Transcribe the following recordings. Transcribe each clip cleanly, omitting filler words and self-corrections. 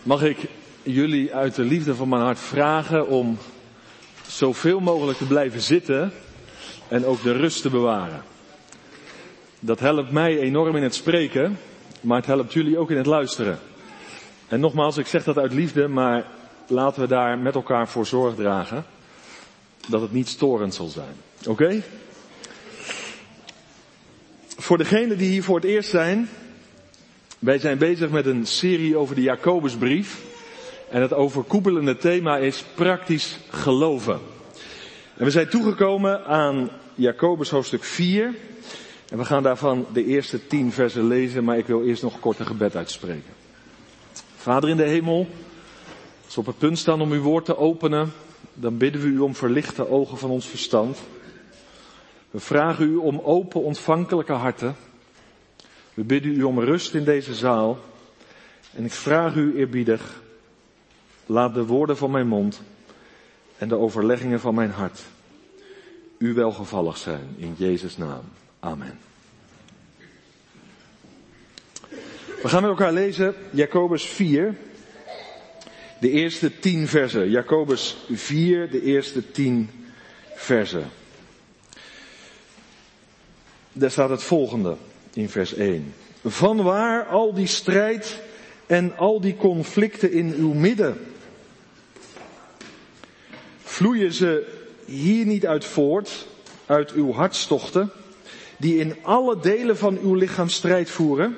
Mag ik jullie uit de liefde van mijn hart vragen om zoveel mogelijk te blijven zitten en ook de rust te bewaren. Dat helpt mij enorm in het spreken, maar het helpt jullie ook in het luisteren. En nogmaals, ik zeg dat uit liefde, maar laten we daar met elkaar voor zorg dragen dat het niet storend zal zijn. Oké? Voor degenen die hier voor het eerst zijn, wij zijn bezig met een serie over de Jacobusbrief. En het overkoepelende thema is praktisch geloven. En we zijn toegekomen aan Jacobus hoofdstuk 4. En we gaan daarvan de eerste 10 versen lezen, maar ik wil eerst nog kort een gebed uitspreken. Vader in de hemel, als we op het punt staan om uw woord te openen, dan bidden we u om verlichte ogen van ons verstand. We vragen u om open ontvankelijke harten. We bidden u om rust in deze zaal. En ik vraag u eerbiedig, laat de woorden van mijn mond en de overleggingen van mijn hart u welgevallig zijn. In Jezus' naam. Amen. We gaan met elkaar lezen Jacobus 4, de eerste 10 versen. Jacobus 4, de eerste 10 versen. Daar staat het volgende in vers 1. Vanwaar al die strijd en al die conflicten in uw midden? Vloeien ze hier niet uit voort, uit uw hartstochten, die in alle delen van uw lichaam strijd voeren?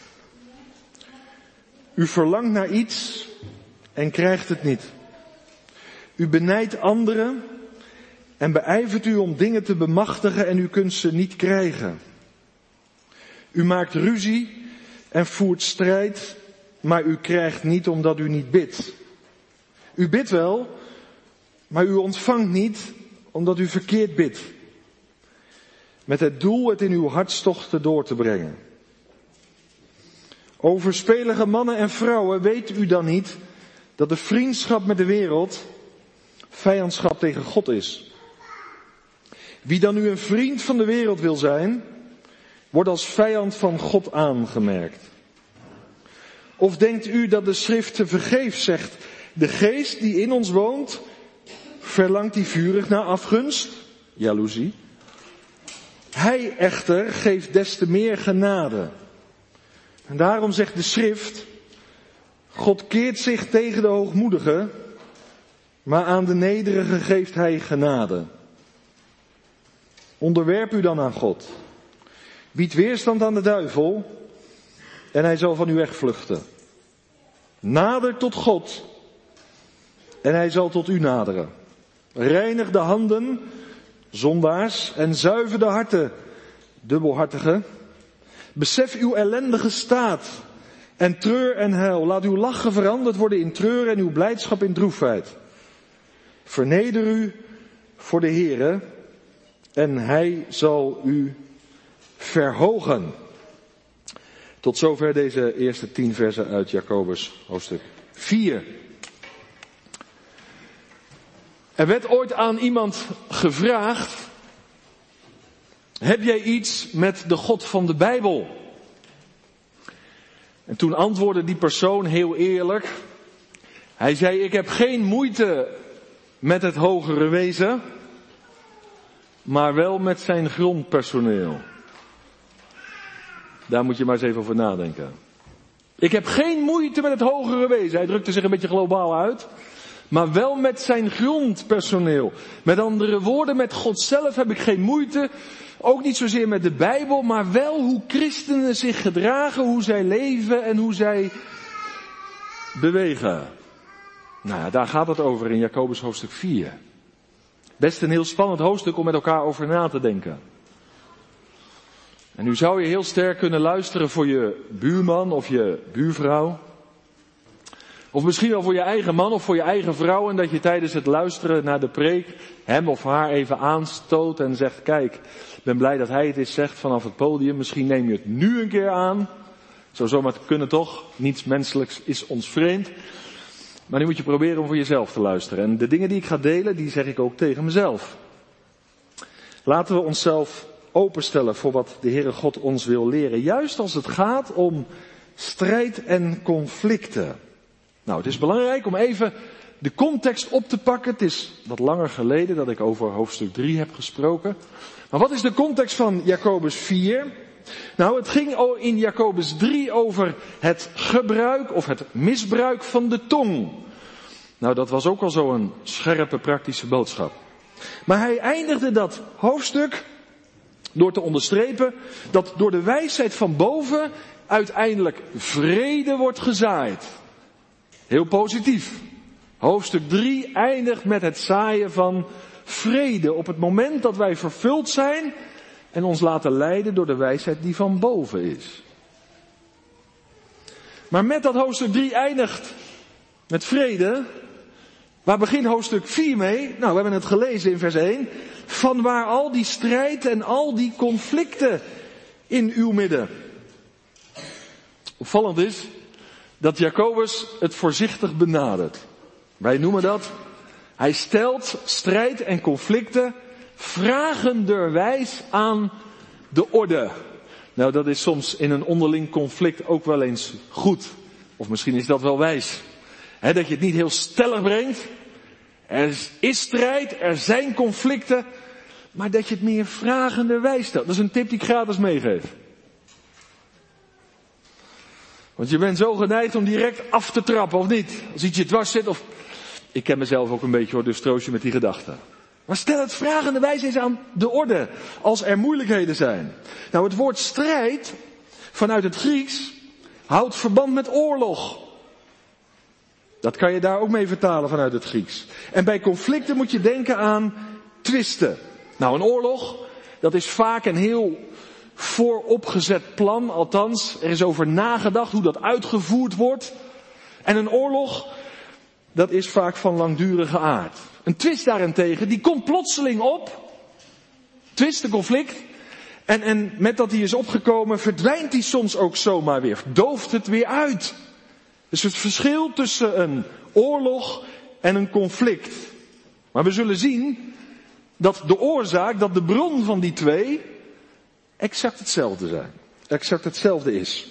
U verlangt naar iets en krijgt het niet. U benijdt anderen en beijvert u om dingen te bemachtigen en u kunt ze niet krijgen. U maakt ruzie en voert strijd, maar u krijgt niet omdat u niet bidt. U bidt wel, maar u ontvangt niet omdat u verkeerd bidt. Met het doel het in uw hartstochten door te brengen. Overspelige mannen en vrouwen, weet u dan niet dat de vriendschap met de wereld vijandschap tegen God is? Wie dan nu een vriend van de wereld wil zijn, wordt als vijand van God aangemerkt. Of denkt u dat de schrift tevergeefs zegt, de geest die in ons woont, verlangt die vurig naar afgunst, jaloezie? Hij echter geeft des te meer genade. En daarom zegt de schrift, God keert zich tegen de hoogmoedigen, maar aan de nederigen geeft hij genade. Onderwerp u dan aan God. Bied weerstand aan de duivel en hij zal van u wegvluchten. Nader tot God en hij zal tot u naderen. Reinig de handen, zondaars, en zuiver de harten, dubbelhartigen. Besef uw ellendige staat en treur en huil. Laat uw lachen veranderd worden in treur en uw blijdschap in droefheid. Verneder u voor de Heere en hij zal u verhogen. Tot zover deze eerste 10 versen uit Jacobus hoofdstuk 4. Er werd ooit aan iemand gevraagd, heb jij iets met de God van de Bijbel? En toen antwoordde die persoon heel eerlijk. Hij zei, ik heb geen moeite met het hogere wezen, maar wel met zijn grondpersoneel. Daar moet je maar eens even over nadenken. Ik heb geen moeite met het hogere wezen. Hij drukte zich een beetje globaal uit. Maar wel met zijn grondpersoneel. Met andere woorden, met God zelf heb ik geen moeite. Ook niet zozeer met de Bijbel, maar wel hoe christenen zich gedragen, hoe zij leven en hoe zij bewegen. Nou ja, daar gaat het over in Jacobus hoofdstuk 4. Best een heel spannend hoofdstuk om met elkaar over na te denken. En nu zou je heel sterk kunnen luisteren voor je buurman of je buurvrouw. Of misschien wel voor je eigen man of voor je eigen vrouw. En dat je tijdens het luisteren naar de preek hem of haar even aanstoot en zegt, kijk, ik ben blij dat hij het eens zegt vanaf het podium. Misschien neem je het nu een keer aan. Zou zomaar kunnen toch. Niets menselijks is ons vreemd. Maar nu moet je proberen om voor jezelf te luisteren. En de dingen die ik ga delen, die zeg ik ook tegen mezelf. Laten we onszelf openstellen voor wat de Heere God ons wil leren. Juist als het gaat om strijd en conflicten. Nou, het is belangrijk om even de context op te pakken. Het is wat langer geleden dat ik over hoofdstuk 3 heb gesproken. Maar wat is de context van Jacobus 4? Nou, het ging in Jacobus 3 over het gebruik of het misbruik van de tong. Nou, dat was ook al zo'n scherpe praktische boodschap. Maar hij eindigde dat hoofdstuk door te onderstrepen dat door de wijsheid van boven uiteindelijk vrede wordt gezaaid. Heel positief. Hoofdstuk 3 eindigt met het zaaien van vrede op het moment dat wij vervuld zijn en ons laten leiden door de wijsheid die van boven is. Maar met dat hoofdstuk 3 eindigt met vrede. Waar begint hoofdstuk 4 mee? Nou, we hebben het gelezen in vers 1. Van waar al die strijd en al die conflicten in uw midden. Opvallend is dat Jacobus het voorzichtig benadert. Wij noemen dat, hij stelt strijd en conflicten vragenderwijs aan de orde. Nou, dat is soms in een onderling conflict ook wel eens goed. Of misschien is dat wel wijs. Dat je het niet heel stellig brengt. Er is strijd, er zijn conflicten. Maar dat je het meer vragenderwijs stelt. Dat is een tip die ik gratis meegeef. Want je bent zo geneigd om direct af te trappen, of niet? Als iets je dwars zit, of... Ik ken mezelf ook een beetje hoor, dus troost je met die gedachten. Maar stel het vragenderwijs eens aan de orde, als er moeilijkheden zijn. Nou, het woord strijd, vanuit het Grieks, houdt verband met oorlog. Dat kan je daar ook mee vertalen vanuit het Grieks. En bij conflicten moet je denken aan twisten. Nou, een oorlog, dat is vaak een heel vooropgezet plan. Althans, er is over nagedacht hoe dat uitgevoerd wordt. En een oorlog, dat is vaak van langdurige aard. Een twist daarentegen, die komt plotseling op. Twist, een conflict. En met dat die is opgekomen, verdwijnt die soms ook zomaar weer. Dooft het weer uit. Dus het verschil tussen een oorlog en een conflict. Maar we zullen zien dat de oorzaak, dat de bron van die twee exact hetzelfde zijn. Exact hetzelfde is.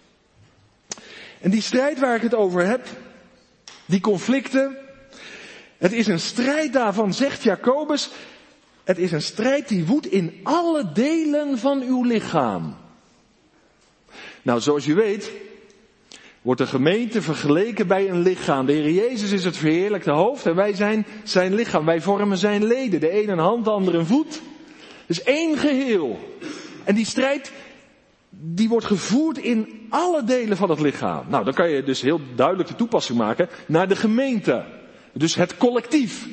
En die strijd waar ik het over heb, die conflicten, het is een strijd daarvan, zegt Jacobus, het is een strijd die woedt in alle delen van uw lichaam. Nou, zoals u weet, wordt de gemeente vergeleken bij een lichaam. De Heer Jezus is het verheerlijkte hoofd en wij zijn zijn lichaam. Wij vormen zijn leden. De een een hand, de ander een voet. Dus één geheel. En die strijd, die wordt gevoerd in alle delen van het lichaam. Nou, dan kan je dus heel duidelijk de toepassing maken naar de gemeente. Dus het collectief.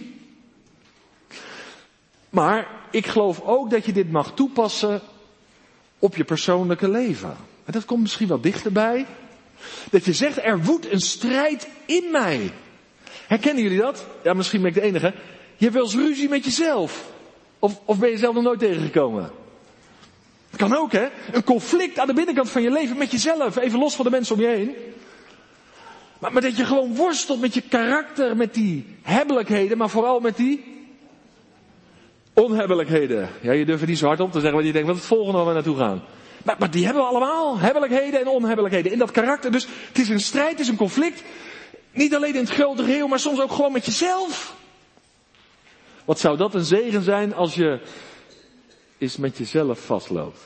Maar ik geloof ook dat je dit mag toepassen op je persoonlijke leven. En dat komt misschien wel dichterbij. Dat je zegt, er woedt een strijd in mij. Herkennen jullie dat? Ja, misschien ben ik de enige. Je hebt wel eens ruzie met jezelf. Of ben je zelf nog nooit tegengekomen? Dat kan ook, hè? Een conflict aan de binnenkant van je leven met jezelf. Even los van de mensen om je heen. Maar dat je gewoon worstelt met je karakter, met die hebbelijkheden, maar vooral met die onhebbelijkheden. Ja, je durft niet zo hard op te zeggen, want je denkt, wat is het volgende waar we naartoe gaan? Maar die hebben we allemaal, hebbelijkheden en onhebbelijkheden in dat karakter. Dus het is een strijd, het is een conflict. Niet alleen in het grote geheel, maar soms ook gewoon met jezelf. Wat zou dat een zegen zijn als je eens met jezelf vastloopt?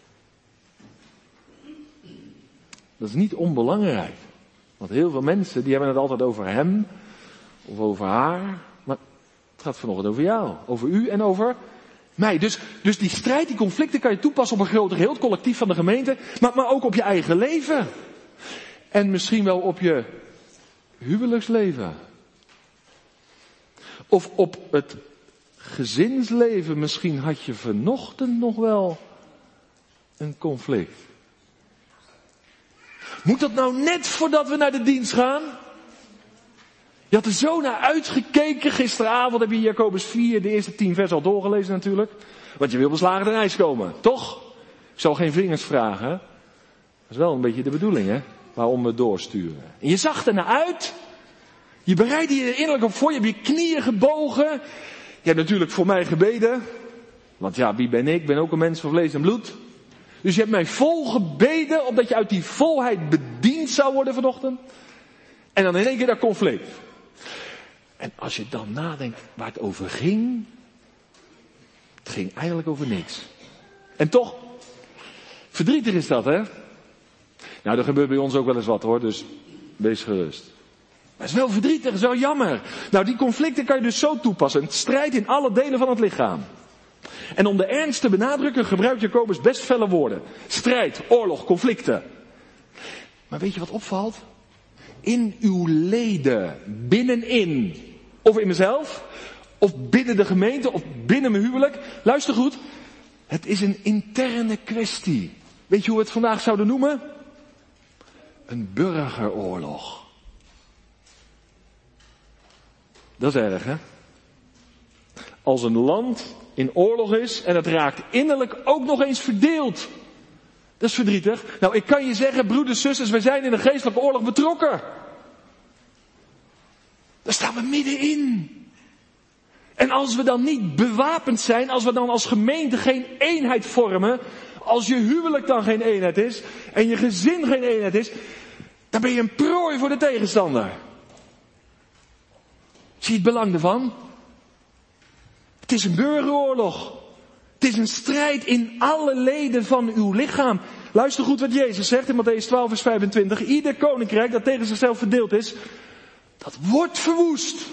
Dat is niet onbelangrijk. Want heel veel mensen die hebben het altijd over hem of over haar. Maar het gaat vanochtend over jou, over u en over mij. Dus die strijd, die conflicten kan je toepassen op een groter geheel, het collectief van de gemeente. Maar ook op je eigen leven. En misschien wel op je huwelijksleven. Of op het gezinsleven. Misschien had je vanochtend nog wel een conflict. Moet dat nou net voordat we naar de dienst gaan? Je had er zo naar uitgekeken. Gisteravond heb je Jacobus 4, de eerste 10 vers al doorgelezen natuurlijk. Want je wil beslagen ten ijs komen, toch? Ik zal geen vingers vragen. Dat is wel een beetje de bedoeling, hè? Waarom we doorsturen. En je zag er naar uit. Je bereidde je er innerlijk op voor. Je hebt je knieën gebogen. Je hebt natuurlijk voor mij gebeden. Want ja, wie ben ik? Ik ben ook een mens van vlees en bloed. Dus je hebt mij vol gebeden, opdat je uit die volheid bediend zou worden vanochtend. En dan in één keer dat conflict. En als je dan nadenkt waar het over ging. Het ging eigenlijk over niks. En toch, verdrietig is dat, hè? Nou, er gebeurt bij ons ook wel eens wat hoor, dus wees gerust. Maar het is wel verdrietig, het is wel jammer. Nou, die conflicten kan je dus zo toepassen. Een strijd in alle delen van het lichaam. En om de ernst te benadrukken gebruikt Jacobus best felle woorden. Strijd, oorlog, conflicten. Maar weet je wat opvalt? In uw leden, binnenin, of in mezelf, of binnen de gemeente, of binnen mijn huwelijk. Luister goed, het is een interne kwestie. Weet je hoe we het vandaag zouden noemen? Een burgeroorlog. Dat is erg, hè? Als een land in oorlog is en het raakt innerlijk ook nog eens verdeeld. Dat is verdrietig. Nou, ik kan je zeggen, broeders, zusters, wij zijn in een geestelijke oorlog betrokken. Daar staan we middenin. En als we dan niet bewapend zijn, als we dan als gemeente geen eenheid vormen, als je huwelijk dan geen eenheid is en je gezin geen eenheid is, dan ben je een prooi voor de tegenstander. Zie je het belang ervan? Het is een burgeroorlog. Het is een strijd in alle leden van uw lichaam. Luister goed wat Jezus zegt in Mattheüs 12 vers 25. Ieder koninkrijk dat tegen zichzelf verdeeld is, dat wordt verwoest.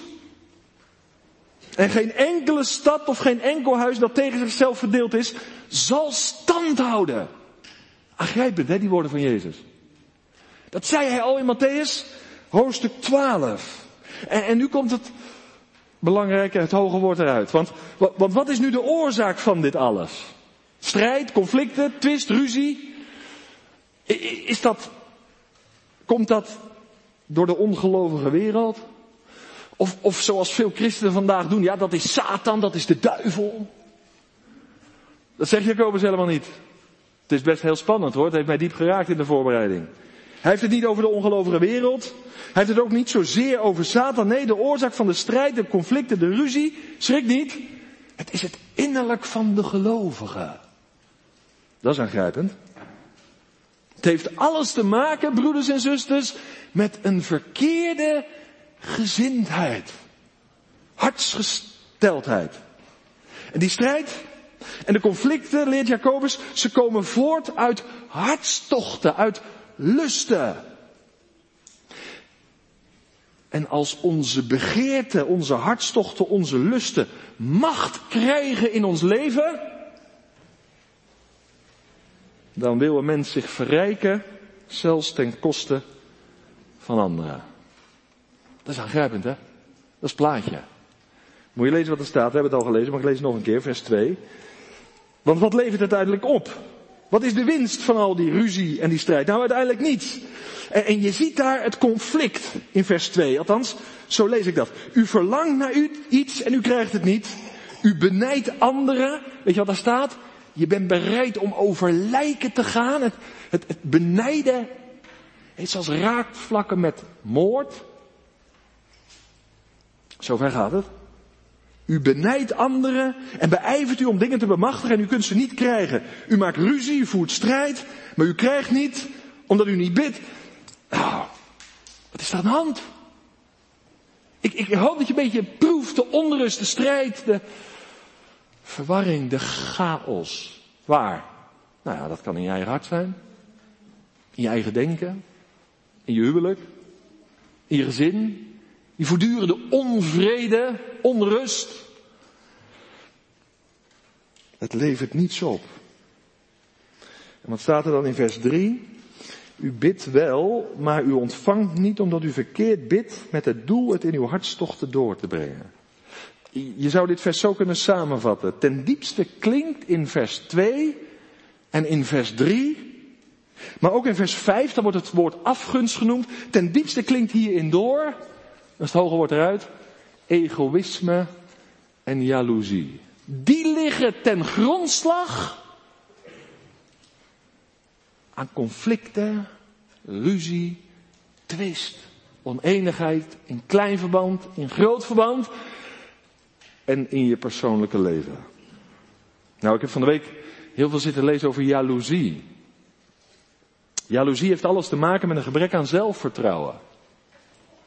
En geen enkele stad of geen enkel huis dat tegen zichzelf verdeeld is, zal stand houden. Aangrijpend, hè, die woorden van Jezus. Dat zei hij al in Mattheüs, hoofdstuk 12. En nu komt het belangrijke, het hoge woord eruit. Want wat is nu de oorzaak van dit alles? Strijd, conflicten, twist, ruzie. Komt dat door de ongelovige wereld? Of zoals veel christenen vandaag doen, ja, dat is Satan, dat is de duivel. Dat zegt Jacobus helemaal niet. Het is best heel spannend hoor, het heeft mij diep geraakt in de voorbereiding. Hij heeft het niet over de ongelovige wereld. Hij heeft het ook niet zozeer over Satan. Nee, de oorzaak van de strijd, de conflicten, de ruzie, schrik niet. Het is het innerlijk van de gelovigen. Dat is aangrijpend. Het heeft alles te maken, broeders en zusters, met een verkeerde gezindheid. Hartsgesteldheid. En die strijd en de conflicten, leert Jacobus, ze komen voort uit hartstochten, uit lusten. En als onze begeerten, onze hartstochten, onze lusten macht krijgen in ons leven, dan wil een mens zich verrijken, zelfs ten koste van anderen. Dat is aangrijpend, hè? Dat is het plaatje. Moet je lezen wat er staat, we hebben het al gelezen, maar ik lees het nog een keer, vers 2. Want wat levert het uiteindelijk op? Wat is de winst van al die ruzie en die strijd? Nou, uiteindelijk niets. En je ziet daar het conflict in vers 2. Althans, zo lees ik dat. U verlangt naar iets en u krijgt het niet. U benijdt anderen. Weet je wat daar staat? Je bent bereid om over lijken te gaan. Het benijden is als raakvlakken met moord. Zover gaat het. U benijdt anderen en beijvert u om dingen te bemachtigen en u kunt ze niet krijgen. U maakt ruzie, u voert strijd, maar u krijgt niet omdat u niet bidt. Nou, wat is er aan de hand? Ik hoop dat je een beetje proeft de onrust, de strijd, de verwarring, de chaos. Waar? Nou ja, dat kan in je eigen hart zijn. In je eigen denken. In je huwelijk. In je gezin. Die voortdurende onvrede, onrust. Het levert niets op. En wat staat er dan in vers 3? U bidt wel, maar u ontvangt niet omdat u verkeerd bidt met het doel het in uw hartstochten door te brengen. Je zou dit vers zo kunnen samenvatten. Ten diepste klinkt in vers 2 en in vers 3, maar ook in vers 5, dan wordt het woord afgunst genoemd. Ten diepste klinkt hierin door, dat is het hoge woord eruit, egoïsme en jaloezie. Die liggen ten grondslag aan conflicten, ruzie, twist, oneenigheid, in klein verband, in groot verband en in je persoonlijke leven. Nou, ik heb van de week heel veel zitten lezen over jaloezie. Jaloezie heeft alles te maken met een gebrek aan zelfvertrouwen.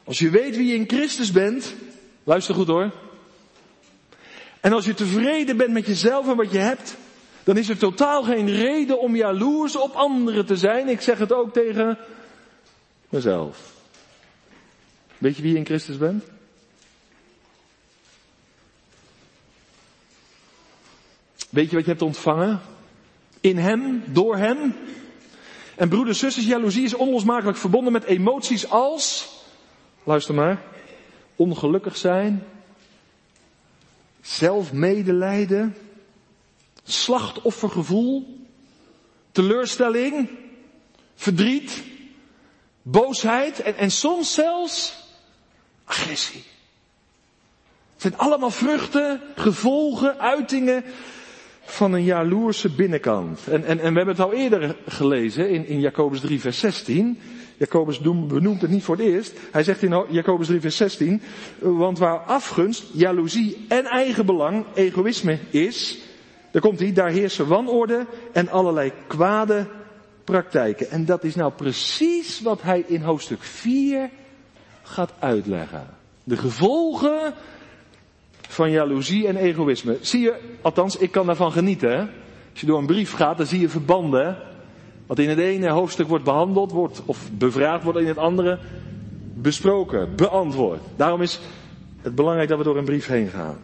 Als je weet wie je in Christus bent, luister goed hoor. En als je tevreden bent met jezelf en wat je hebt, dan is er totaal geen reden om jaloers op anderen te zijn. Ik zeg het ook tegen mezelf. Weet je wie je in Christus bent? Weet je wat je hebt ontvangen? In hem, door hem. En broeders, zusters, jaloezie is onlosmakelijk verbonden met emoties als, luister maar, ongelukkig zijn, zelfmedelijden, slachtoffergevoel, teleurstelling, verdriet, boosheid en soms zelfs agressie. Het zijn allemaal vruchten, gevolgen, uitingen van een jaloerse binnenkant. En we hebben het al eerder gelezen in Jacobus 3 vers 16. Jacobus benoemt het niet voor het eerst. Hij zegt in Jacobus 3 vers 16, want waar afgunst, jaloezie en eigenbelang, egoïsme is, daar komt hij, daar heersen wanorde en allerlei kwade praktijken. En dat is nou precies wat hij in hoofdstuk 4 gaat uitleggen. De gevolgen van jaloezie en egoïsme. Zie je, althans, ik kan daarvan genieten. Hè? Als je door een brief gaat, dan zie je verbanden. Wat in het ene hoofdstuk wordt behandeld, of bevraagd, wordt in het andere besproken, beantwoord. Daarom is het belangrijk dat we door een brief heen gaan.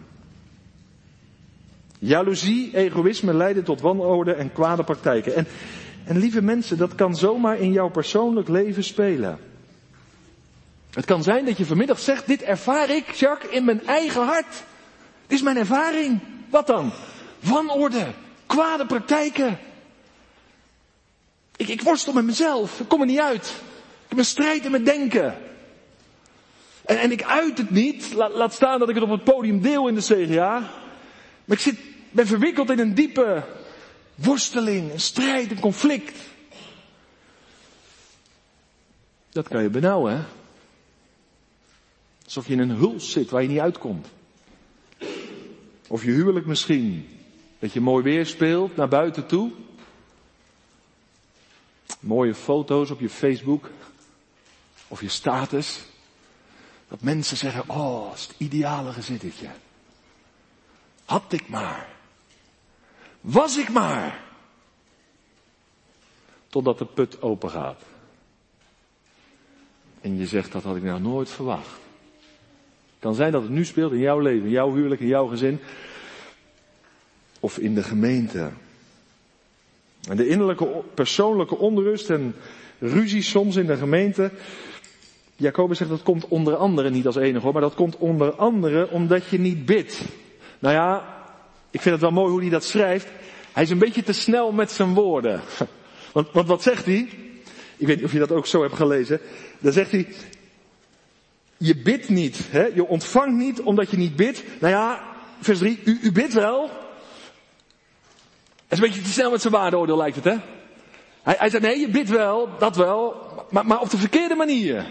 Jaloezie, egoïsme leiden tot wanorde en kwade praktijken. En lieve mensen, dat kan zomaar in jouw persoonlijk leven spelen. Het kan zijn dat je vanmiddag zegt, dit ervaar ik, Jacques, in mijn eigen hart. Dit is mijn ervaring. Wat dan? Wanorde, kwade praktijken. Ik worstel met mezelf, ik kom er niet uit. Ik heb een strijd in mijn denken. En ik uit het niet, laat staan dat ik het op het podium deel in de CGA. Maar ik ben verwikkeld in een diepe worsteling, een strijd, een conflict. Dat kan je benauwen, hè? Alsof je in een huls zit waar je niet uitkomt. Of je huwelijk misschien. Dat je mooi weer speelt naar buiten toe. Mooie foto's op je Facebook. Of je status. Dat mensen zeggen, oh, dat is het ideale gezinnetje. Had ik maar. Was ik maar. Totdat de put open gaat. En je zegt, dat had ik nou nooit verwacht. Het kan zijn dat het nu speelt in jouw leven, in jouw huwelijk, in jouw gezin. Of in de gemeente. En de innerlijke persoonlijke onrust en ruzie soms in de gemeente. Jacobus zegt dat komt onder andere, niet als enige hoor, maar dat komt onder andere omdat je niet bidt. Nou ja, ik vind het wel mooi hoe hij dat schrijft. Hij is een beetje te snel met zijn woorden. Want wat zegt hij? Ik weet niet of je dat ook zo hebt gelezen. Dan zegt hij, je bidt niet, hè? Je ontvangt niet omdat je niet bidt. Nou ja, vers 3, u bidt wel. Het is een beetje te snel met zijn waardeoordeel lijkt het, hè? Hij zegt, nee, je bidt wel, dat wel, maar op de verkeerde manier.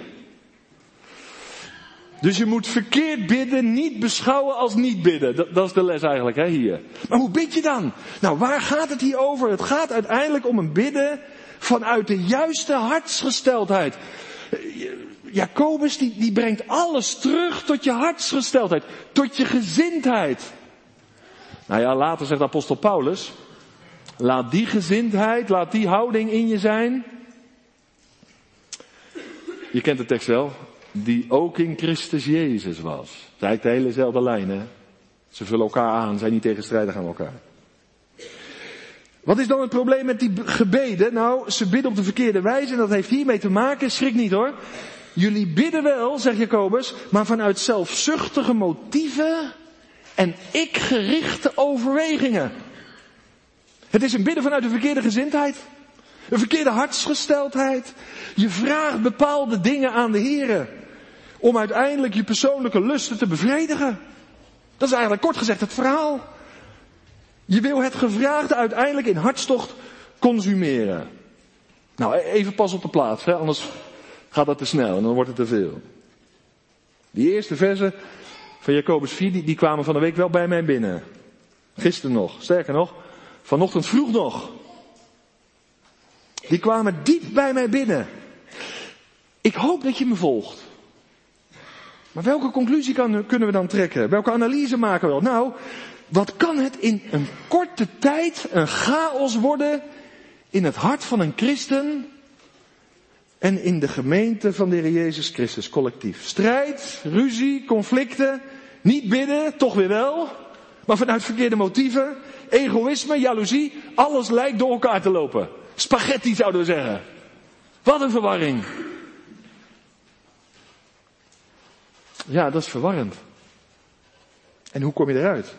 Dus je moet verkeerd bidden, niet beschouwen als niet bidden. Dat is de les eigenlijk, hè, hier. Maar hoe bid je dan? Nou, waar gaat het hier over? Het gaat uiteindelijk om een bidden vanuit de juiste hartsgesteldheid. Jacobus die brengt alles terug tot je hartsgesteldheid, tot je gezindheid. Nou ja, later zegt apostel Paulus, laat die gezindheid, laat die houding in je zijn. Je kent de tekst wel, die ook in Christus Jezus was. Dat is eigenlijk de helezelfde lijn, hè. Ze vullen elkaar aan, zijn niet tegenstrijdig aan elkaar. Wat is dan het probleem met die gebeden? Nou, ze bidden op de verkeerde wijze en dat heeft hiermee te maken, schrik niet hoor. Jullie bidden wel, zegt Jacobus, maar vanuit zelfzuchtige motieven en ik-gerichte overwegingen. Het is een bidden vanuit de verkeerde gezindheid. Een verkeerde hartsgesteldheid. Je vraagt bepaalde dingen aan de Heere. Om uiteindelijk je persoonlijke lusten te bevredigen. Dat is eigenlijk kort gezegd het verhaal. Je wil het gevraagde uiteindelijk in hartstocht consumeren. Nou, even pas op de plaats, hè? Anders gaat dat te snel en dan wordt het te veel. Die eerste versen van Jacobus 4, die kwamen van de week wel bij mij binnen. Gisteren nog, sterker nog, vanochtend vroeg nog. Die kwamen diep bij mij binnen. Ik hoop dat je me volgt. Maar welke conclusie kunnen we dan trekken? Welke analyse maken we wel? Nou, wat kan het in een korte tijd een chaos worden in het hart van een christen en in de gemeente van de Heer Jezus Christus collectief? Strijd, ruzie, conflicten, niet bidden, toch weer wel, maar vanuit verkeerde motieven, egoïsme, jaloezie, alles lijkt door elkaar te lopen. Spaghetti zouden we zeggen. Wat een verwarring. Ja, dat is verwarrend. En hoe kom je eruit?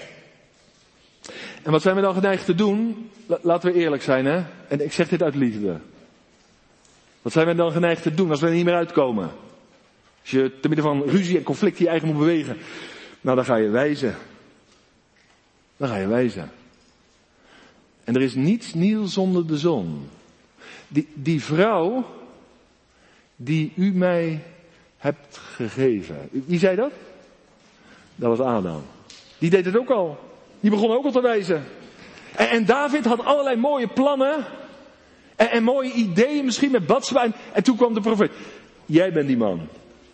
En wat zijn we dan geneigd te doen? Laten we eerlijk zijn, hè? En ik zeg dit uit liefde. Wat zijn we dan geneigd te doen als we er niet meer uitkomen? Als je te midden van ruzie en conflict je eigen moet bewegen. Nou, dan ga je wijzen. Dan ga je wijzen. En er is niets nieuws zonder de zon. Die vrouw die u mij hebt gegeven. Wie zei dat? Dat was Adam. Die deed het ook al. Die begon ook al te wijzen. En David had allerlei mooie plannen. En mooie ideeën, misschien met Batseba. En toen kwam de profeet. Jij bent die man.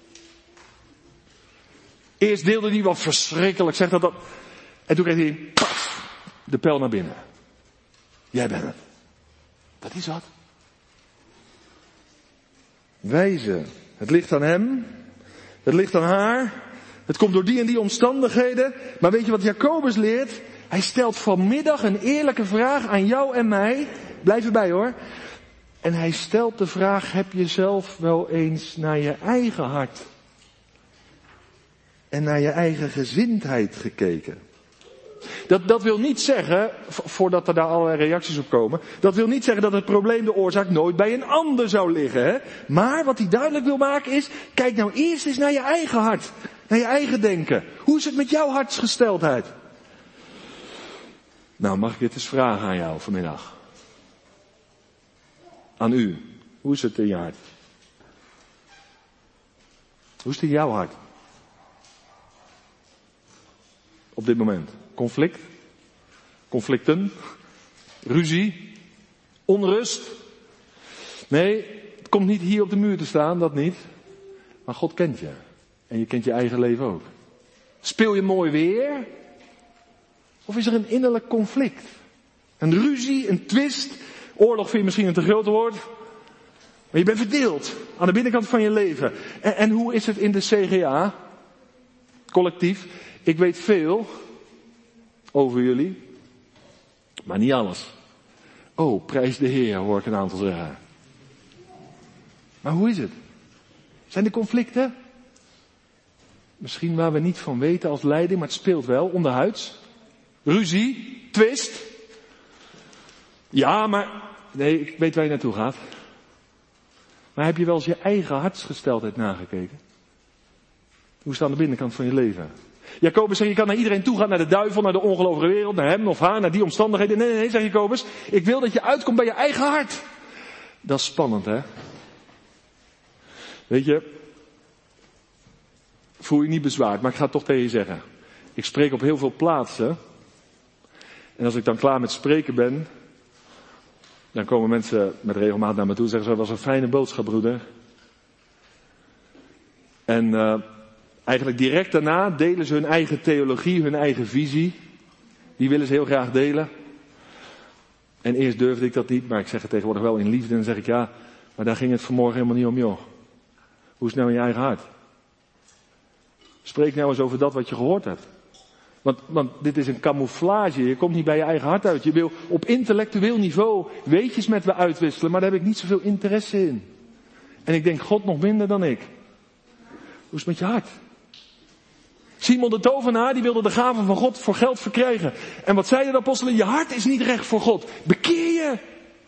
Eerst deelde hij wat verschrikkelijk. Zegt dat. En toen kreeg hij paf, de pijl naar binnen. Jij bent het. Dat is wat. Wijzen. Het ligt aan hem. Het ligt aan haar. Het komt door die en die omstandigheden. Maar weet je wat Jacobus leert? Hij stelt vanmiddag een eerlijke vraag aan jou en mij. Blijf erbij hoor. En hij stelt de vraag, heb je zelf wel eens naar je eigen hart en naar je eigen gezindheid gekeken? Dat wil niet zeggen, voordat er daar allerlei reacties op komen, dat wil niet zeggen dat het probleem, de oorzaak, nooit bij een ander zou liggen. Hè? Maar wat hij duidelijk wil maken is, kijk nou eerst eens naar je eigen hart, naar je eigen denken. Hoe is het met jouw hartsgesteldheid? Nou, mag ik dit eens vragen aan jou vanmiddag? Aan u. Hoe is het in je hart? Hoe is het in jouw hart? Op dit moment. Conflict? Conflicten? Ruzie? Onrust? Nee, het komt niet hier op de muur te staan, dat niet. Maar God kent je. En je kent je eigen leven ook. Speel je mooi weer? Of is er een innerlijk conflict? Een ruzie, een twist? Oorlog vind je misschien een te groot woord. Maar je bent verdeeld aan de binnenkant van je leven. En hoe is het in de CGA? Collectief. Ik weet veel over jullie. Maar niet alles. Oh, prijs de Heer, hoor ik een aantal zeggen. Maar hoe is het? Zijn er conflicten? Misschien waar we niet van weten als leiding, maar het speelt wel onderhuids. Ruzie, twist. Ja, maar... Nee, ik weet waar je naartoe gaat. Maar heb je wel eens je eigen hartsgesteldheid nagekeken? Hoe is het aan de binnenkant van je leven? Jacobus zegt, je kan naar iedereen toe gaan, naar de duivel, naar de ongelovige wereld, naar hem of haar, naar die omstandigheden. Nee, zegt Jacobus, ik wil dat je uitkomt bij je eigen hart. Dat is spannend, hè? Weet je, voel je niet bezwaard, maar ik ga het toch tegen je zeggen. Ik spreek op heel veel plaatsen. En als ik dan klaar met spreken ben, dan komen mensen met regelmaat naar me toe en zeggen ze, dat was een fijne boodschap, broeder. En eigenlijk direct daarna delen ze hun eigen theologie, hun eigen visie. Die willen ze heel graag delen. En eerst durfde ik dat niet, maar ik zeg het tegenwoordig wel in liefde. En dan zeg ik, ja, maar daar ging het vanmorgen helemaal niet om, joh. Hoe is het nou in je eigen hart? Spreek nou eens over dat wat je gehoord hebt. Want dit is een camouflage. Je komt niet bij je eigen hart uit. Je wil op intellectueel niveau weetjes met me uitwisselen, maar daar heb ik niet zoveel interesse in. En ik denk, God nog minder dan ik. Hoe is het met je hart? Simon de tovenaar, die wilde de gaven van God voor geld verkrijgen. En wat zeiden de apostelen? Je hart is niet recht voor God. Bekeer je.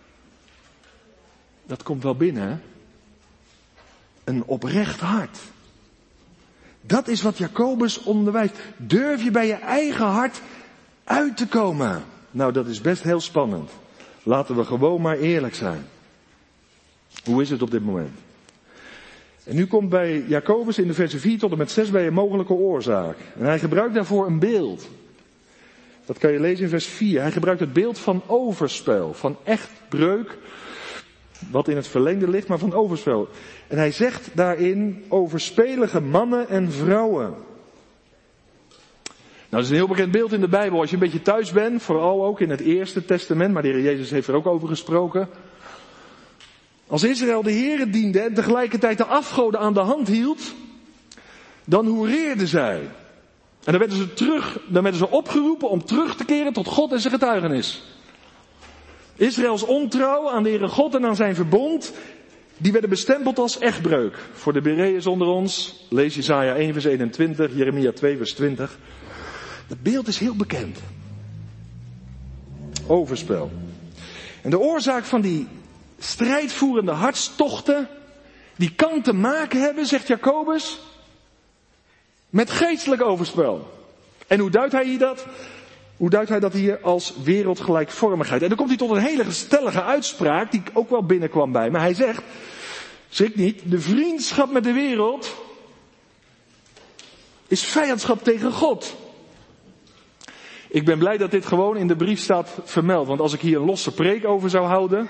Dat komt wel binnen, hè? Een oprecht hart. Dat is wat Jacobus onderwijst. Durf je bij je eigen hart uit te komen? Nou, dat is best heel spannend. Laten we gewoon maar eerlijk zijn. Hoe is het op dit moment? En nu komt bij Jacobus in de versen 4 tot en met 6 bij een mogelijke oorzaak. En hij gebruikt daarvoor een beeld. Dat kan je lezen in vers 4. Hij gebruikt het beeld van overspel, van echtbreuk. wat in het verlengde ligt, maar van overspel. En hij zegt daarin overspelige mannen en vrouwen. Nou, dat is een heel bekend beeld in de Bijbel. Als je een beetje thuis bent, vooral ook in het Eerste Testament, maar de Heer Jezus heeft er ook over gesproken. Als Israël de Heere diende en tegelijkertijd de afgoden aan de hand hield, dan hoereerden zij. En dan werden ze opgeroepen om terug te keren tot God en zijn getuigenis. Israëls ontrouw aan de Heere God en aan zijn verbond, die werden bestempeld als echtbreuk. Voor de Bereërs onder ons, lees Jesaja 1 vers 21, Jeremia 2 vers 20. Het beeld is heel bekend. Overspel. En de oorzaak van die strijdvoerende hartstochten, die kan te maken hebben, zegt Jacobus, met geestelijk overspel. En hoe duidt hij hier dat? Hoe duidt hij dat hier als wereldgelijkvormigheid? En dan komt hij tot een hele stellige uitspraak, die ook wel binnenkwam bij me. Hij zegt, schrik niet, de vriendschap met de wereld is vijandschap tegen God. Ik ben blij dat dit gewoon in de brief staat vermeld. Want als ik hier een losse preek over zou houden,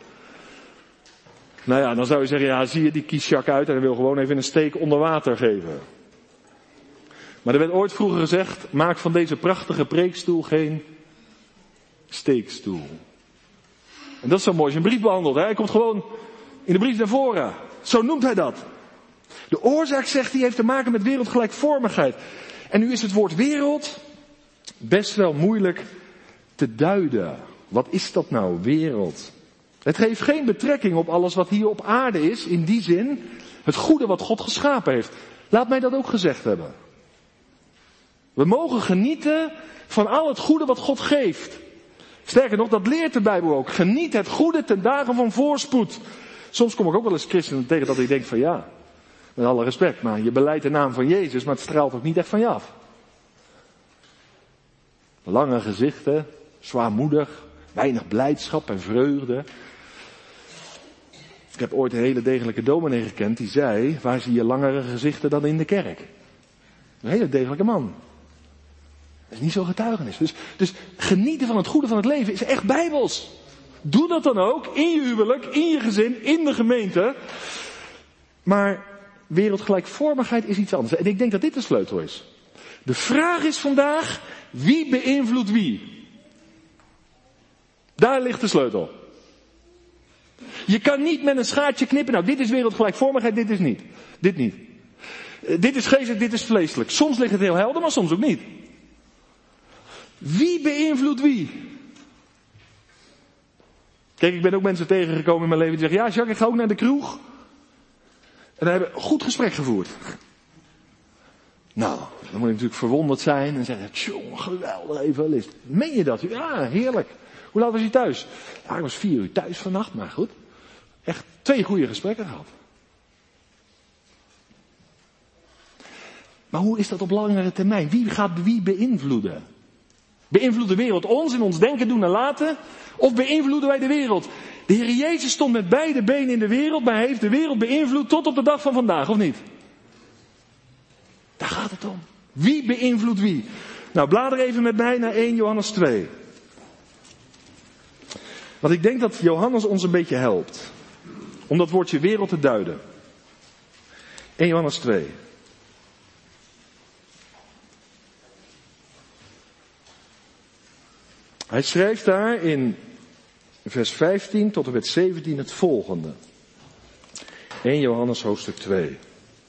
nou ja, dan zou je zeggen, ja, zie je die kiesjak uit en hij wil gewoon even een steek onder water geven. Maar er werd ooit vroeger gezegd, maak van deze prachtige preekstoel geen steekstoel. En dat is zo mooi als je een brief behandelt. Hè? Hij komt gewoon in de brief naar voren. Zo noemt hij dat. De oorzaak, zegt hij, heeft te maken met wereldgelijkvormigheid. En nu is het woord wereld best wel moeilijk te duiden. Wat is dat nou, wereld? Het heeft geen betrekking op alles wat hier op aarde is, in die zin, het goede wat God geschapen heeft. Laat mij dat ook gezegd hebben. We mogen genieten van al het goede wat God geeft. Sterker nog, dat leert de Bijbel ook. Geniet het goede ten dagen van voorspoed. Soms kom ik ook wel eens christenen tegen dat ik denk van ja, met alle respect, maar je beleidt de naam van Jezus, maar het straalt ook niet echt van je af. Lange gezichten, zwaarmoedig, weinig blijdschap en vreugde. Ik heb ooit een hele degelijke dominee gekend die zei, waar zie je langere gezichten dan in de kerk? Een hele degelijke man. Dat is niet zo'n getuigenis. Dus genieten van het goede van het leven is echt bijbels. Doe dat dan ook, in je huwelijk, in je gezin, in de gemeente. Maar wereldgelijkvormigheid is iets anders. En ik denk dat dit de sleutel is. De vraag is vandaag, wie beïnvloedt wie? Daar ligt de sleutel. Je kan niet met een schaartje knippen, nou dit is wereldgelijkvormigheid, dit is niet. Dit niet. Dit is geestelijk, dit is vleeselijk. Soms ligt het heel helder, maar soms ook niet. Wie beïnvloedt wie? Kijk, ik ben ook mensen tegengekomen in mijn leven die zeggen, ja Jacques, ik ga ook naar de kroeg. En daar hebben we een goed gesprek gevoerd. Nou, dan moet je natuurlijk verwonderd zijn en zeggen, tjonge, geweldig evangelist. Meen je dat? Ja, heerlijk. Hoe laat was je thuis? Ja, ik was 4 uur thuis vannacht, maar goed. Echt 2 goede gesprekken gehad. Maar hoe is dat op langere termijn? Wie gaat wie beïnvloeden? Beïnvloedt de wereld ons in ons denken, doen en laten? Of beïnvloeden wij de wereld? De Heer Jezus stond met beide benen in de wereld, maar hij heeft de wereld beïnvloed tot op de dag van vandaag, of niet? Daar gaat het om. Wie beïnvloedt wie? Nou, blader even met mij naar 1 Johannes 2. Want ik denk dat Johannes ons een beetje helpt. Om dat woordje wereld te duiden. 1 Johannes 2. Hij schrijft daar in vers 15 tot en met 17 het volgende. 1 Johannes hoofdstuk 2.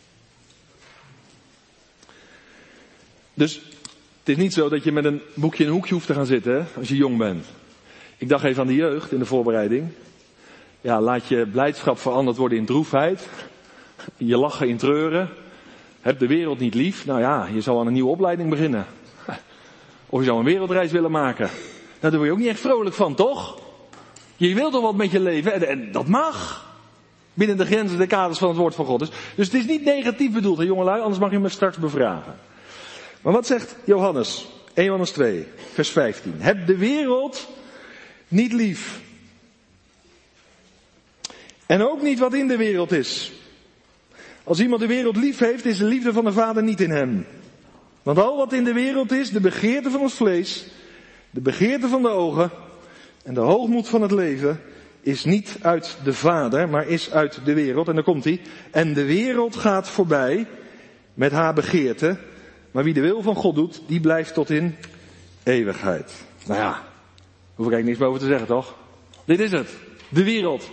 Dus het is niet zo dat je met een boekje in een hoekje hoeft te gaan zitten, hè, als je jong bent. Ik dacht even aan de jeugd in de voorbereiding. Ja, laat je blijdschap veranderd worden in droefheid. Je lachen in treuren. Heb de wereld niet lief. Nou ja, je zou aan een nieuwe opleiding beginnen. Of je zou een wereldreis willen maken. Nou, daar word je ook niet echt vrolijk van, toch? Je wilt toch wat met je leven en dat mag. Binnen de grenzen, de kaders van het woord van God. Dus het is niet negatief bedoeld, hè, jongelui, anders mag je me straks bevragen. Maar wat zegt Johannes? 1 Johannes 2, vers 15. Heb de wereld niet lief. En ook niet wat in de wereld is. Als iemand de wereld lief heeft, is de liefde van de Vader niet in hem. Want al wat in de wereld is, de begeerte van het vlees, de begeerte van de ogen en de hoogmoed van het leven, is niet uit de Vader, maar is uit de wereld. En dan komt hij. En de wereld gaat voorbij met haar begeerte. Maar wie de wil van God doet, die blijft tot in eeuwigheid. Nou ja, hoef ik eigenlijk niks meer over te zeggen, toch? Dit is het. De wereld.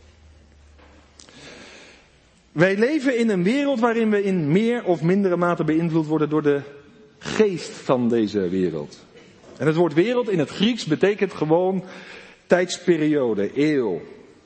Wij leven in een wereld waarin we in meer of mindere mate beïnvloed worden door de geest van deze wereld. En het woord wereld in het Grieks betekent gewoon tijdsperiode, eeuw.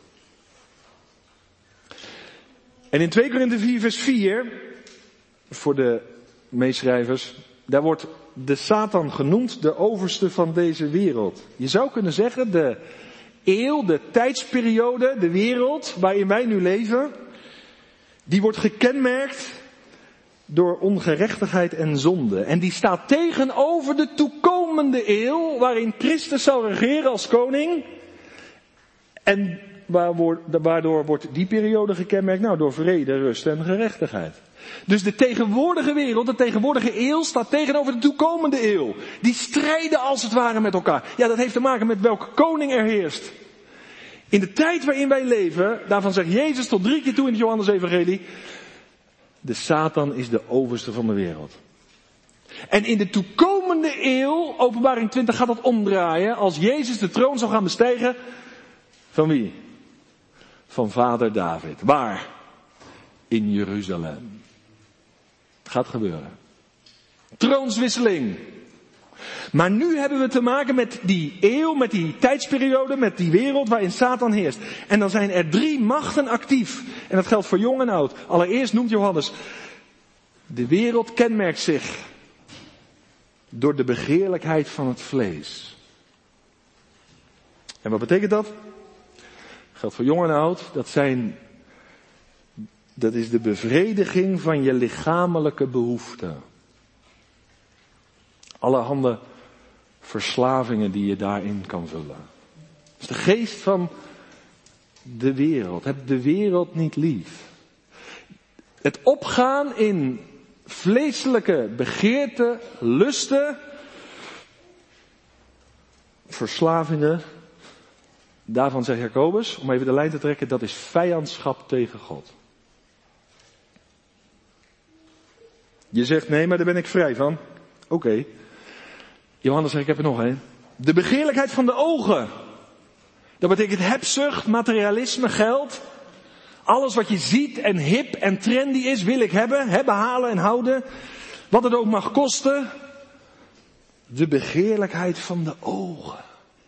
En in 2 Korinthe 4 vers 4, voor de meeschrijvers, daar wordt de Satan genoemd, de overste van deze wereld. Je zou kunnen zeggen, de eeuw, de tijdsperiode, de wereld waarin wij nu leven, die wordt gekenmerkt door ongerechtigheid en zonde. En die staat tegenover de toekomende eeuw waarin Christus zal regeren als koning. En waardoor wordt die periode gekenmerkt? Nou, door vrede, rust en gerechtigheid. Dus de tegenwoordige wereld, de tegenwoordige eeuw staat tegenover de toekomende eeuw. Die strijden als het ware met elkaar. Ja, dat heeft te maken met welke koning er heerst. In de tijd waarin wij leven, daarvan zegt Jezus tot 3 keer toe in het Johannes-evangelie, de Satan is de overste van de wereld. En in de toekomende eeuw, Openbaring 20, gaat dat omdraaien als Jezus de troon zal gaan bestijgen. Van wie? Van vader David. Waar? In Jeruzalem. Het gaat gebeuren. Troonswisseling. Maar nu hebben we te maken met die eeuw, met die tijdsperiode, met die wereld waarin Satan heerst. En dan zijn er 3 machten actief. En dat geldt voor jong en oud. Allereerst noemt Johannes, de wereld kenmerkt zich door de begeerlijkheid van het vlees. En wat betekent dat? Dat geldt voor jong en oud. Dat is de bevrediging van je lichamelijke behoeften. Allerhande verslavingen die je daarin kan vullen. Dat is de geest van de wereld. Heb de wereld niet lief. Het opgaan in vleeselijke begeerten, lusten, verslavingen. Daarvan zegt Jacobus, om even de lijn te trekken, dat is vijandschap tegen God. Je zegt, nee, maar daar ben ik vrij van. Oké. Johannes zegt, ik heb er nog een. De begeerlijkheid van de ogen. Dat betekent hebzucht, materialisme, geld. Alles wat je ziet en hip en trendy is, wil ik hebben, halen en houden. Wat het ook mag kosten. De begeerlijkheid van de ogen.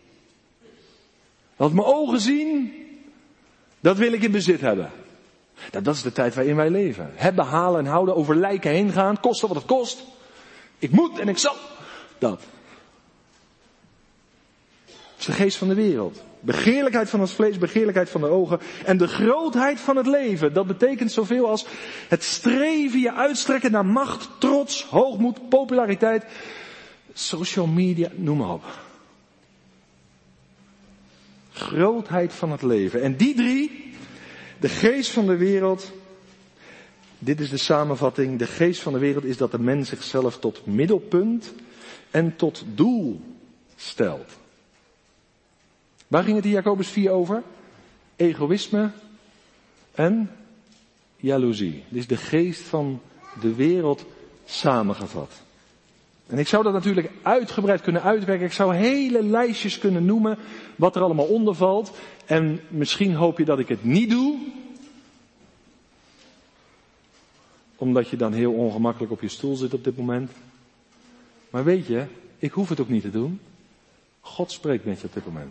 Wat mijn ogen zien, dat wil ik in bezit hebben. Dat is de tijd waarin wij leven. Hebben, halen en houden, over lijken heen gaan, kosten wat het kost. Ik moet en ik zal. Dat. Dat is de geest van de wereld. Begeerlijkheid van het vlees, begeerlijkheid van de ogen. En de grootheid van het leven. Dat betekent zoveel als het streven, je uitstrekken naar macht, trots, hoogmoed, populariteit. Social media, noem maar op. Grootheid van het leven. En die 3, de geest van de wereld. Dit is de samenvatting. De geest van de wereld is dat de mens zichzelf tot middelpunt en tot doel stelt. Waar ging het in Jacobus 4 over? Egoïsme en jaloezie. Dit is de geest van de wereld samengevat. En ik zou dat natuurlijk uitgebreid kunnen uitwerken. Ik zou hele lijstjes kunnen noemen wat er allemaal onder valt. En misschien hoop je dat ik het niet doe. Omdat je dan heel ongemakkelijk op je stoel zit op dit moment. Maar weet je, ik hoef het ook niet te doen. God spreekt met je op dit moment.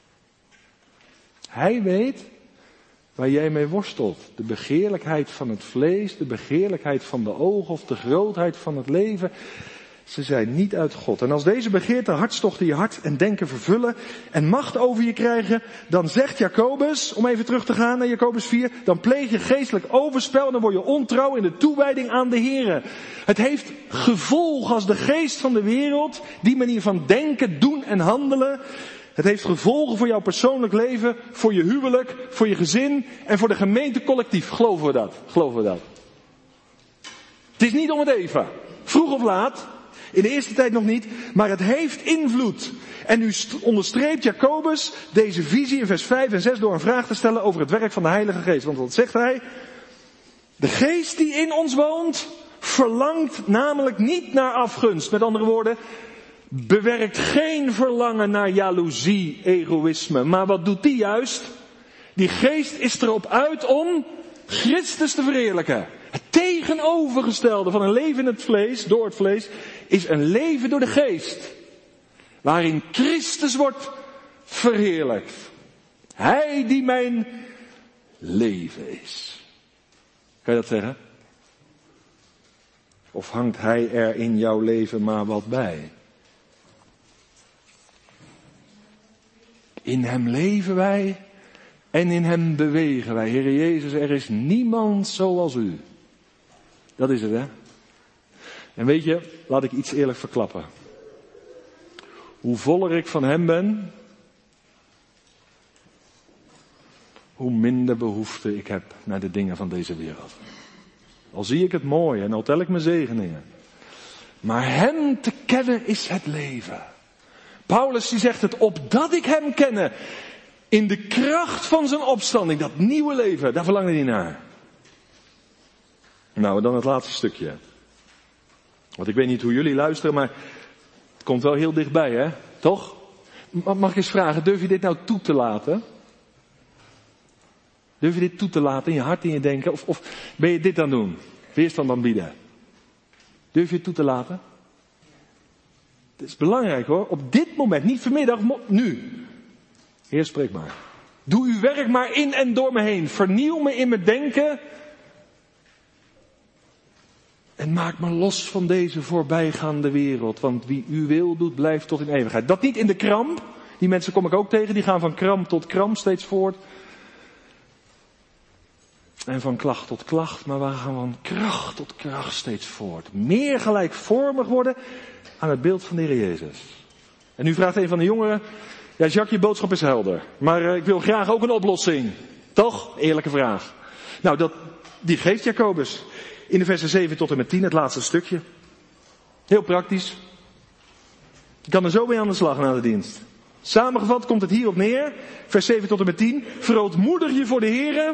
Hij weet waar jij mee worstelt. De begeerlijkheid van het vlees, de begeerlijkheid van de ogen of de grootheid van het leven. Ze zijn niet uit God. En als deze begeerte hartstochten je hart en denken vervullen en macht over je krijgen, dan zegt Jacobus, om even terug te gaan naar Jacobus 4, dan pleeg je geestelijk overspel en dan word je ontrouw in de toewijding aan de Here. Het heeft gevolg als de geest van de wereld, die manier van denken, doen en handelen. Het heeft gevolgen voor jouw persoonlijk leven, voor je huwelijk, voor je gezin en voor de gemeente collectief. Geloven we dat? Geloven we dat? Het is niet om het even. Vroeg of laat. In de eerste tijd nog niet, maar het heeft invloed. En nu onderstreept Jacobus deze visie in vers 5 en 6 door een vraag te stellen over het werk van de Heilige Geest. Want wat zegt hij? De Geest die in ons woont, verlangt namelijk niet naar afgunst. Met andere woorden, bewerkt geen verlangen naar jaloezie, egoïsme. Maar wat doet die juist? Die Geest is erop uit om Christus te verheerlijken. Het tegenovergestelde van een leven in het vlees, door het vlees, is een leven door de Geest. Waarin Christus wordt verheerlijkt. Hij die mijn leven is. Kan je dat zeggen? Of hangt hij er in jouw leven maar wat bij? In hem leven wij en in hem bewegen wij. Heere Jezus, er is niemand zoals u. Dat is het, hè? En weet je, laat ik iets eerlijk verklappen. Hoe voller ik van hem ben, hoe minder behoefte ik heb naar de dingen van deze wereld. Al zie ik het mooi en al tel ik mijn zegeningen. Maar hem te kennen is het leven. Paulus die zegt het, opdat ik hem kenne, in de kracht van zijn opstanding, dat nieuwe leven, daar verlang hij naar. Nou, dan het laatste stukje. Want ik weet niet hoe jullie luisteren, maar het komt wel heel dichtbij, hè? Toch? Mag ik eens vragen, durf je dit nou toe te laten? Durf je dit toe te laten in je hart, in je denken? Of ben je dit aan doen? Weerstand aanbieden? Durf je het toe te laten? Het is belangrijk hoor. Op dit moment, niet vanmiddag, nu. Heer, spreek maar. Doe uw werk maar in en door me heen. Vernieuw me in mijn denken. En maak me los van deze voorbijgaande wereld. Want wie uw wil doet, blijft tot in eeuwigheid. Dat niet in de kramp. Die mensen kom ik ook tegen. Die gaan van kramp tot kramp steeds voort. En van klacht tot klacht. Maar we gaan van kracht tot kracht steeds voort. Meer gelijkvormig worden aan het beeld van de Heer Jezus. En nu vraagt een van de jongeren. Ja, Jacques, je boodschap is helder. Maar ik wil graag ook een oplossing. Toch? Eerlijke vraag. Nou, die geeft Jacobus. In de versen 7 tot en met 10, het laatste stukje. Heel praktisch. Je kan er zo mee aan de slag na de dienst. Samengevat komt het hierop neer. Vers 7 tot en met 10. Verootmoedig je voor de Here.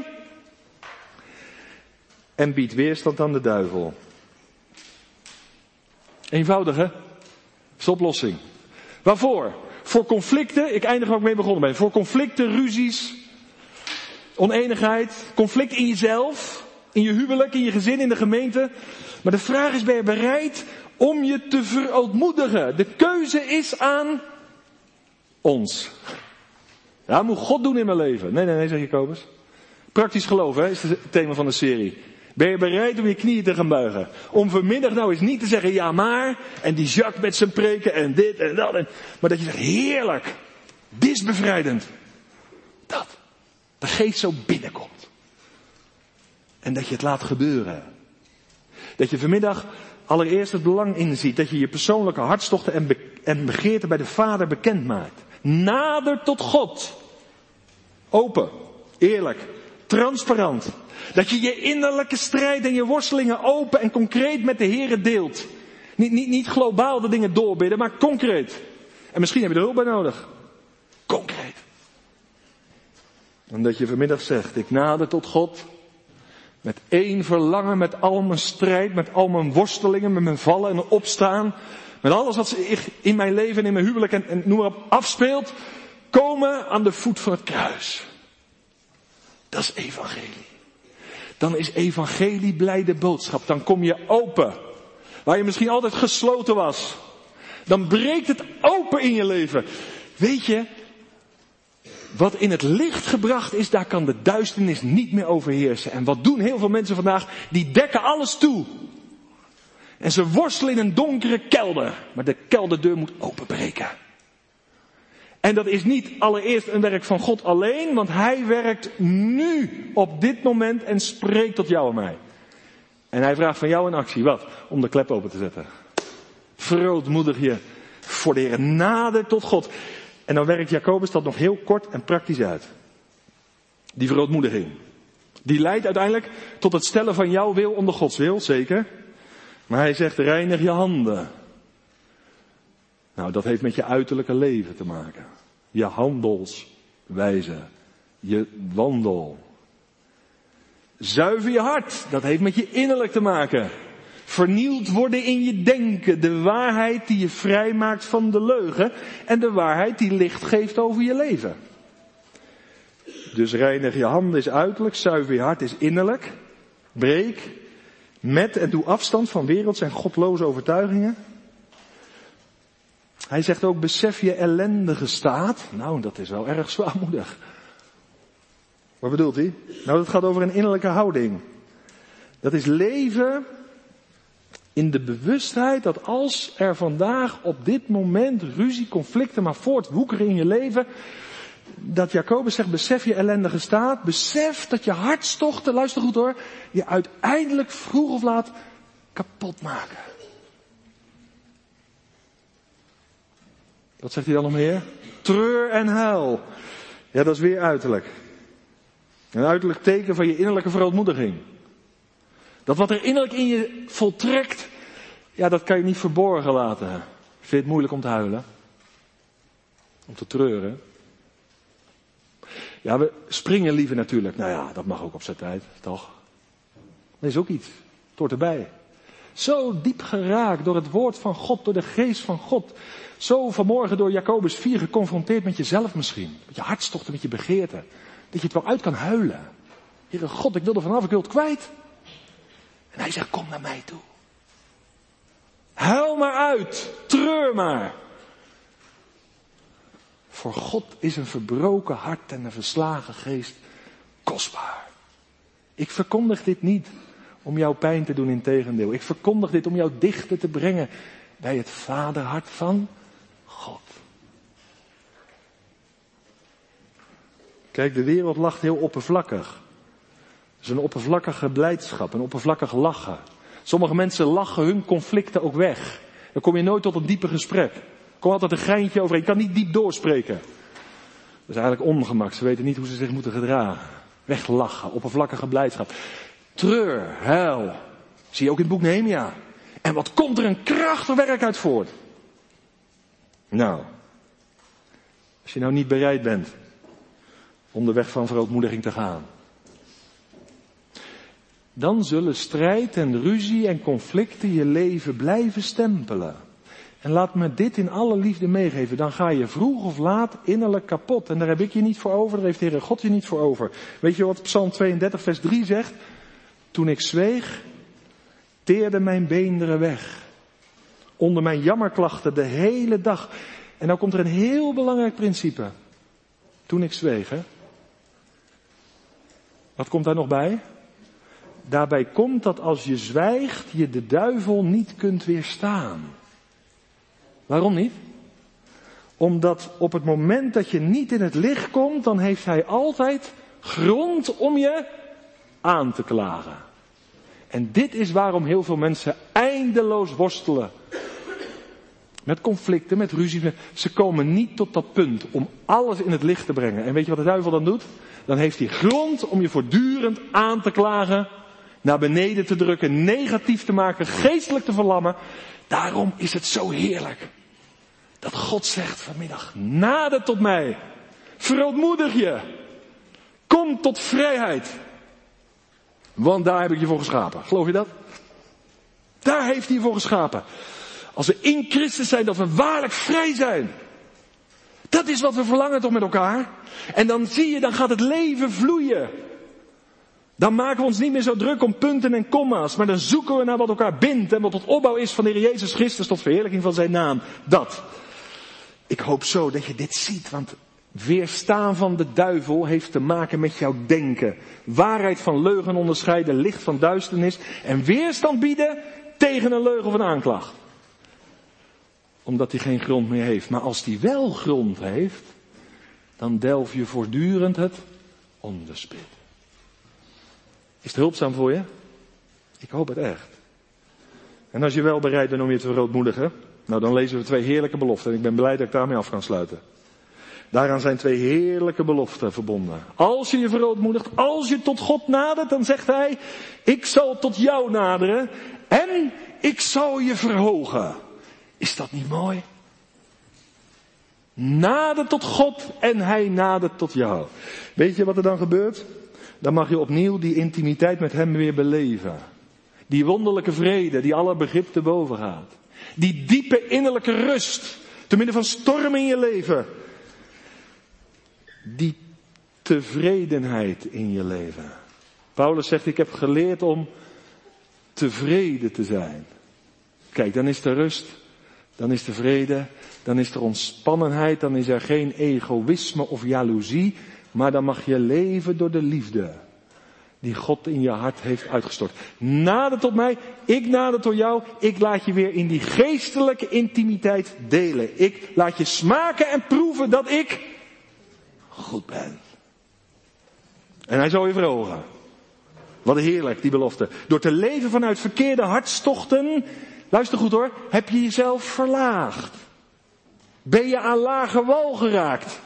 En bied weerstand aan de duivel. Eenvoudig, hè? Dat is de oplossing. Waarvoor? Voor conflicten, ik eindig waar ik mee begonnen ben. Voor conflicten, ruzies, oneenigheid, conflict in jezelf, in je huwelijk, in je gezin, in de gemeente. Maar de vraag is, ben je bereid om je te verootmoedigen? De keuze is aan ons. Ja, moet God doen in mijn leven? Nee, zegt Jacobus. Praktisch geloof, hè, is het thema van de serie. Ben je bereid om je knieën te gaan buigen? Om vanmiddag nou eens niet te zeggen, ja maar, en die Jacques met zijn preken en dit en dat. Maar dat je zegt, heerlijk, dit is bevrijdend. Dat de geest zo binnenkomt. En dat je het laat gebeuren. Dat je vanmiddag allereerst het belang inziet. Dat je je persoonlijke hartstochten en begeerten bij de Vader bekend maakt. Nader tot God. Open, eerlijk, transparant. Dat je je innerlijke strijd en je worstelingen open en concreet met de Heere deelt. Niet globaal de dingen doorbidden, maar concreet. En misschien heb je er hulp bij nodig. Concreet. En dat je vanmiddag zegt, ik nader tot God. Met één verlangen, met al mijn strijd, met al mijn worstelingen, met mijn vallen en opstaan. Met alles wat zich in mijn leven en in mijn huwelijk en noem maar op afspeelt. Komen aan de voet van het kruis. Dat is evangelie. Dan is evangelie blijde boodschap. Dan kom je open. Waar je misschien altijd gesloten was. Dan breekt het open in je leven. Weet je, wat in het licht gebracht is, daar kan de duisternis niet meer overheersen. En wat doen heel veel mensen vandaag? Die dekken alles toe. En ze worstelen in een donkere kelder. Maar de kelderdeur moet openbreken. En dat is niet allereerst een werk van God alleen, want Hij werkt nu op dit moment en spreekt tot jou en mij. En Hij vraagt van jou een actie. Wat? Om de klep open te zetten. Verootmoedig je voor de Heer. Nader tot God. En dan werkt Jacobus dat nog heel kort en praktisch uit. Die verootmoediging. Die leidt uiteindelijk tot het stellen van jouw wil onder Gods wil, zeker. Maar hij zegt, reinig je handen. Nou, dat heeft met je uiterlijke leven te maken. Je handelswijze. Je wandel. Zuiver je hart. Dat heeft met je innerlijk te maken. Vernieuwd worden in je denken. De waarheid die je vrijmaakt van de leugen. En de waarheid die licht geeft over je leven. Dus reinig je handen is uiterlijk. Zuiver je hart is innerlijk. Breek met en doe afstand van werelds en godloze overtuigingen. Hij zegt ook, besef je ellendige staat. Nou, dat is wel erg zwaarmoedig. Wat bedoelt hij? Nou, dat gaat over een innerlijke houding. Dat is leven in de bewustheid dat als er vandaag op dit moment ruzie, conflicten maar voortwoekeren in je leven, dat Jacobus zegt, besef je ellendige staat. Besef dat je hartstochten, luister goed hoor, je uiteindelijk vroeg of laat kapot maken. Wat zegt hij dan nog meer? Treur en huil. Ja, dat is weer uiterlijk. Een uiterlijk teken van je innerlijke verootmoediging. Dat wat er innerlijk in je voltrekt, ja, dat kan je niet verborgen laten. Vind je het moeilijk om te huilen? Om te treuren? Ja, we springen liever natuurlijk. Nou ja, dat mag ook op zijn tijd, toch? Dat is ook iets. Het hoort erbij. Zo diep geraakt door het woord van God, door de geest van God. Zo vanmorgen door Jacobus 4 geconfronteerd met jezelf misschien. Met je hartstochten, met je begeerten. Dat je het wel uit kan huilen. Heere God, ik wil er vanaf, ik wil het kwijt. En hij zegt, kom naar mij toe. Huil maar uit, treur maar. Voor God is een verbroken hart en een verslagen geest kostbaar. Ik verkondig dit niet om jou pijn te doen, integendeel. Ik verkondig dit om jou dichter te brengen bij het vaderhart van God. Kijk, de wereld lacht heel oppervlakkig. Het is een oppervlakkige blijdschap, een oppervlakkig lachen. Sommige mensen lachen hun conflicten ook weg. Dan kom je nooit tot een dieper gesprek. Er komt altijd een geintje overheen. Je kan niet diep doorspreken. Dat is eigenlijk ongemak. Ze weten niet hoe ze zich moeten gedragen. Weglachen, oppervlakkige blijdschap. Treur, huil. Zie je ook in het boek Nehemia. En wat komt er een krachtig werk uit voort. Nou, als je nou niet bereid bent om de weg van verootmoediging te gaan, dan zullen strijd en ruzie en conflicten je leven blijven stempelen. En laat me dit in alle liefde meegeven. Dan ga je vroeg of laat innerlijk kapot. En daar heb ik je niet voor over. Daar heeft de Heere God je niet voor over. Weet je wat Psalm 32 vers 3 zegt? Toen ik zweeg, teerde mijn beenderen weg. Onder mijn jammerklachten de hele dag. En nou komt er een heel belangrijk principe. Toen ik zweeg, hè. Wat komt daar nog bij? Daarbij komt dat als je zwijgt, je de duivel niet kunt weerstaan. Waarom niet? Omdat op het moment dat je niet in het licht komt, dan heeft hij altijd grond om je aan te klagen. En dit is waarom heel veel mensen eindeloos worstelen. Met conflicten, met ruzies. Ze komen niet tot dat punt om alles in het licht te brengen. En weet je wat de duivel dan doet? Dan heeft hij grond om je voortdurend aan te klagen, naar beneden te drukken, negatief te maken, geestelijk te verlammen. Daarom is het zo heerlijk dat God zegt vanmiddag, nader tot mij, verootmoedig je, kom tot vrijheid. Want daar heb ik je voor geschapen. Geloof je dat? Daar heeft hij je voor geschapen. Als we in Christus zijn, dat we waarlijk vrij zijn. Dat is wat we verlangen toch met elkaar. En dan zie je, dan gaat het leven vloeien. Dan maken we ons niet meer zo druk om punten en komma's. Maar dan zoeken we naar wat elkaar bindt. En wat tot opbouw is van de Heer Jezus Christus tot verheerlijking van zijn naam. Dat. Ik hoop zo dat je dit ziet. Want weerstaan van de duivel heeft te maken met jouw denken. Waarheid van leugen onderscheiden, licht van duisternis. En weerstand bieden tegen een leugen of een aanklacht. Omdat hij geen grond meer heeft. Maar als hij wel grond heeft, dan delf je voortdurend het onderspit. Is het hulpzaam voor je? Ik hoop het echt. En als je wel bereid bent om je te verootmoedigen, nou dan lezen we 2 heerlijke beloften. En ik ben blij dat ik daarmee af kan sluiten. Daaraan zijn 2 heerlijke beloften verbonden. Als je je verootmoedigt, als je tot God nadert, dan zegt hij, ik zal tot jou naderen en ik zal je verhogen. Is dat niet mooi? Nader tot God en hij nadert tot jou. Weet je wat er dan gebeurt? Dan mag je opnieuw die intimiteit met hem weer beleven. Die wonderlijke vrede die alle begrip te boven gaat. Die diepe innerlijke rust, te midden van stormen in je leven. Die tevredenheid in je leven. Paulus zegt, ik heb geleerd om tevreden te zijn. Kijk, dan is er rust, dan is er vrede, dan is er ontspannenheid, dan is er geen egoïsme of jaloezie, maar dan mag je leven door de liefde die God in je hart heeft uitgestort. Nader tot mij, ik nader tot jou, ik laat je weer in die geestelijke intimiteit delen. Ik laat je smaken en proeven dat ik goed ben. En hij zal je verhogen. Wat heerlijk, die belofte. Door te leven vanuit verkeerde hartstochten, luister goed hoor, heb je jezelf verlaagd. Ben je aan lage wal geraakt.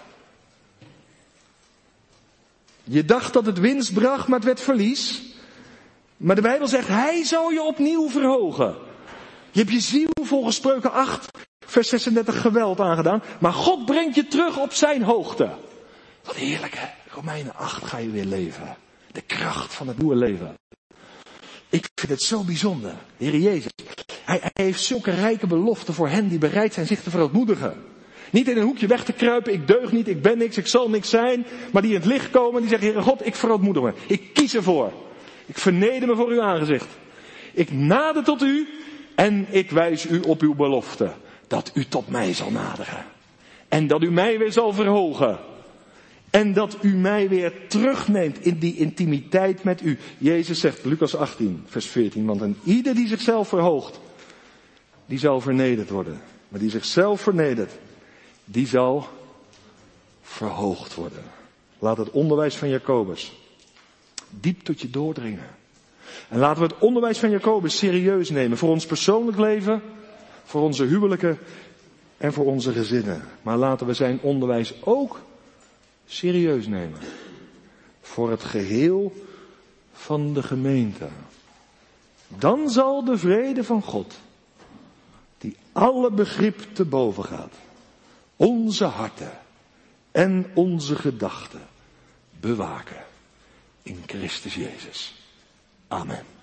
Je dacht dat het winst bracht, maar het werd verlies. Maar de Bijbel zegt, hij zal je opnieuw verhogen. Je hebt je ziel volgens Spreuken 8, vers 36 geweld aangedaan. Maar God brengt je terug op zijn hoogte. Wat heerlijk hè. Romeinen 8 ga je weer leven. De kracht van het nieuwe leven. Ik vind het zo bijzonder. Heer Jezus. Hij heeft zulke rijke beloften voor hen die bereid zijn zich te verootmoedigen. Niet in een hoekje weg te kruipen. Ik deug niet, ik ben niks, ik zal niks zijn. Maar die in het licht komen en die zeggen, Heere God, ik verootmoedig me. Ik kies ervoor. Ik verneder me voor uw aangezicht. Ik nader tot u en ik wijs u op uw belofte. Dat u tot mij zal naderen. En dat u mij weer zal verhogen. En dat u mij weer terugneemt in die intimiteit met u. Jezus zegt, Lucas 18, vers 14. Want een ieder die zichzelf verhoogt, die zal vernederd worden. Maar die zichzelf vernedert, die zal verhoogd worden. Laat het onderwijs van Jacobus diep tot je doordringen. En laten we het onderwijs van Jacobus serieus nemen. Voor ons persoonlijk leven, voor onze huwelijken en voor onze gezinnen. Maar laten we zijn onderwijs ook serieus nemen. Voor het geheel van de gemeente. Dan zal de vrede van God, die alle begrip te boven gaat, onze harten en onze gedachten bewaken in Christus Jezus. Amen.